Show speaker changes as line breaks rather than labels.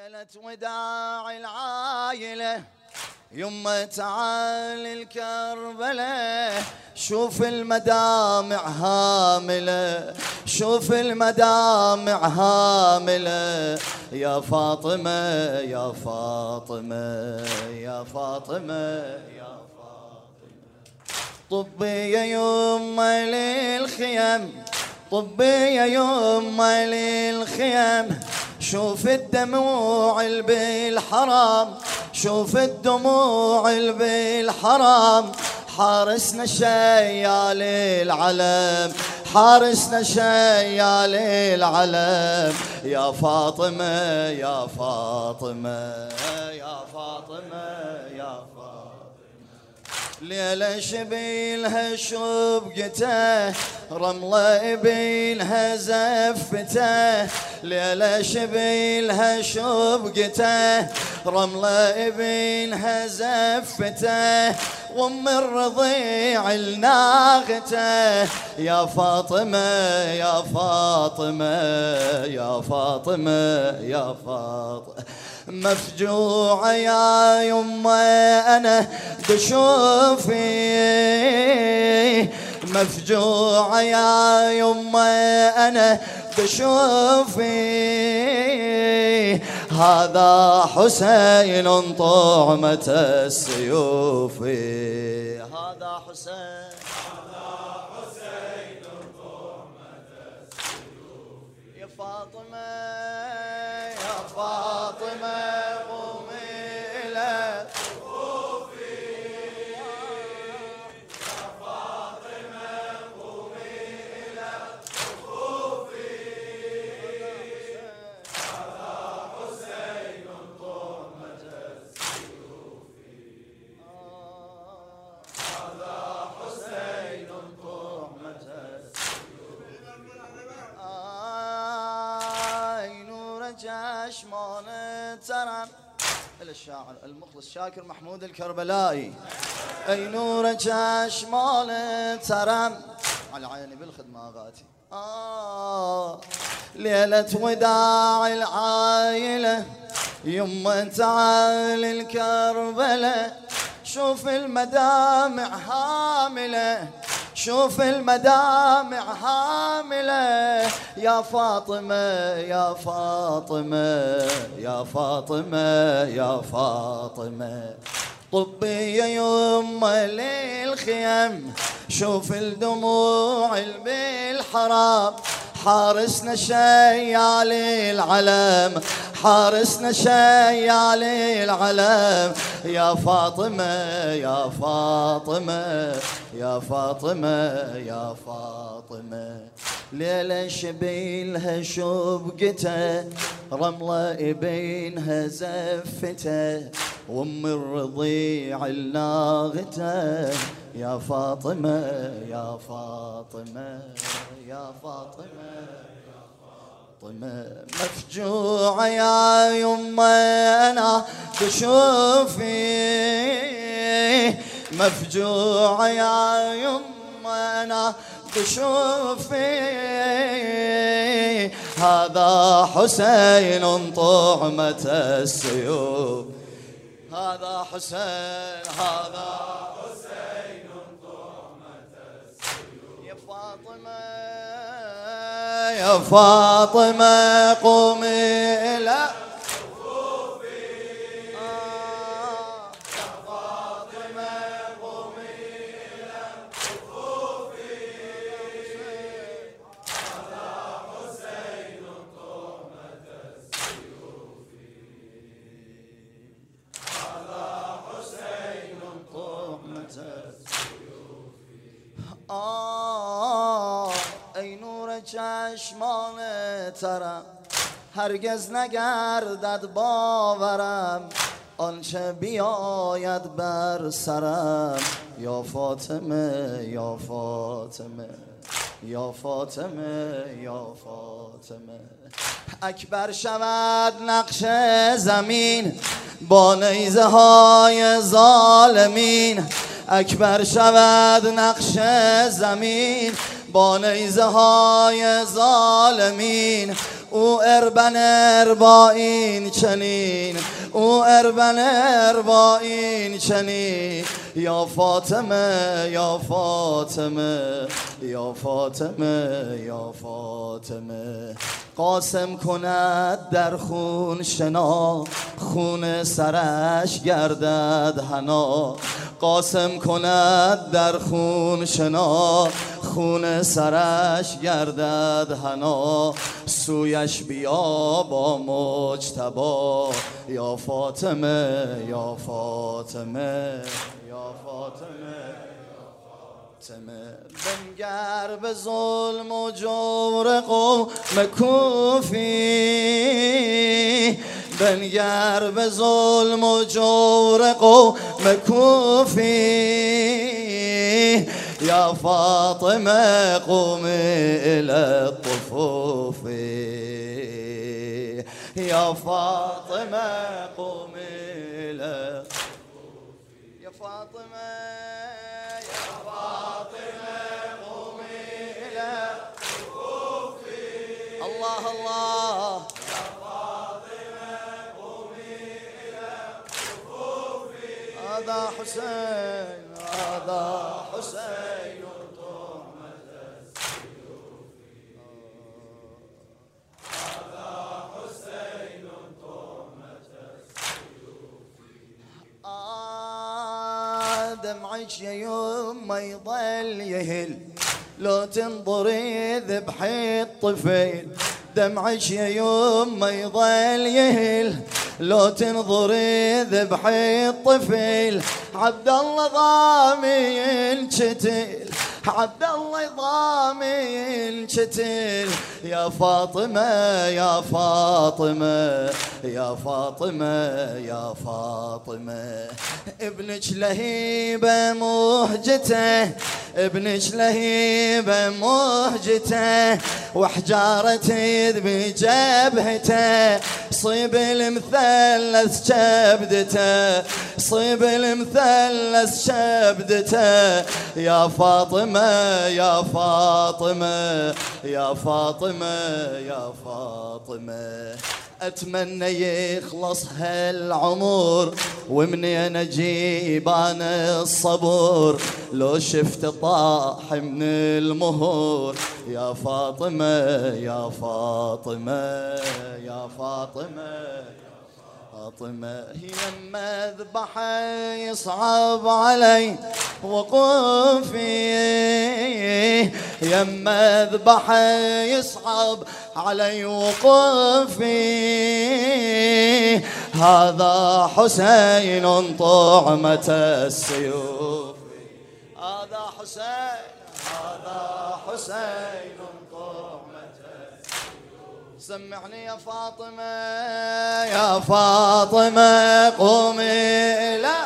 ليلة وداع العايلة يمه تعال الكربلة، شوف المدامع هاملة، شوف المدامع هاملة، يا فاطمة يا فاطمة يا فاطمة يا فاطمة. طبي يا يمه للخيم، طبي يا يمه للخيم، شوف الدموع اللي بالحرام، شوف الدموع اللي بالحرام، حارسنا شيال العلم، حارسنا شيال العلم، يا فاطمة يا فاطمة يا فاطمة يا فاطمة. ليلة شبيلها شبقته، رملة بيلها زفته، ليلة شبيلها شبقته، رملة بيلها زفته، وام الرضيع الناغته، يا فاطمة يا فاطمة يا فاطمة يا فاطمة. مفجوعة يا يمه أنا بشوفي، مفجوعة يا يمه أنا بشوفي، هذا حسين طعمة السيوف، هذا حسين طعمة السيوف. يا فاطمة يا فاطمة قومي إلى صفوفي، يا فاطمة قومي إلى صفوفي، هذا حسين طعمة السيوف، هذا حسين طعمة السيوف. نور جشمان ترى الشاعر المخلص شاكر محمود الكربلائي. اي نور جشمان ترى على عيني بالخدمة اغاتي. ليلة وداع العائلة يمه تعال الكربلة، شوف المدامع هاملة، شوف المدامع هاملة، يا فاطمة يا فاطمة يا فاطمة يا فاطمة. طبي يا يمه للخيم، شوف الدموع اللي بالحرام، حارسنا شيال العلم، حارسنا شيال العلم، يا فاطمة يا فاطمة يا فاطمة يا فاطمة. ليلة شبيلها شبقته، رملة بينها زفته، وام الرضيع الناغته، يا فاطمة يا فاطمة يا فاطمة مفجوعة يا يمه أنا بشوفي، مفجوعة يا يمه أنا بشوفي، هذا حسين طعمة السيوف، هذا حسين هذا حسين طعمة السيوف. يا فاطمة يا فاطمة قومي إلى صفوفي، يا فاطمة قومي إلى صفوفي، هذا حسين طعمة السيوف، هذا حسين طعمة السيوف. ای نور چشمان ترم، هرگز نگردد باورم آنچه بیاید بر سرم، یا فاطمه یا فاطمه یا فاطمه یا فاطمه. اکبر شود نقش زمین با نیزه های ظالمین، اکبر شود نقش زمین با نیزه های ظالمین، او اربن اربعین چنین او اربن اربعین چنین یا فاطمه یا فاطمه یا فاطمه یا فاطمه قاسم کند در خون شنا خون سرش گردد حنا قاسم کند در خون شنا خون سرش گردد حنا سویش بیا با مجتبی یا فاطمه یا فاطمه یا فاطمه بنگر به ظلم و جور قوم کوفی بنگر به ظلم و جور قوم کوفی یا فاطمه قومي إلى الطفوف يا فاطمة قومي إلى الطفوف يا فاطمة يا فاطمة قومي إلى الطفوف الله الله يا فاطمة قومي إلى الطفوف هذا حسين هذا حسين طعمة السيوف هذا حسين طعمة السيوف دمعك يا يما يضل يهل لو تنظري ذبح الطفيل دمعك يا يما يضل يهل لو تنظري ذبح الطفل عبد الله ضامي ينشتل عبد الله ضامي ينشتل يا فاطمة يا فاطمة يا فاطمة يا فاطمة ابنك لهيبة مهجته ابنك لهيبة مهجته وحجارة يد بجبهته صيب المثلث شبدته صيب المثلث شبدته يا فاطمة يا فاطمة يا فاطمة يا فاطمة أتمنى يخلص هالعمر ومنين أجيب أنا الصبر لو شفت طاح من المهور يا فاطمة يا فاطمة يا فاطمة فاطمة يما ذبحه يصعب علي وقوفي يما ذبحه يصعب علي وقوفي هذا حسين طعمة السيوف هذا حسين هذا حسين سمعني يا فاطمة يا فاطمة قومي إلى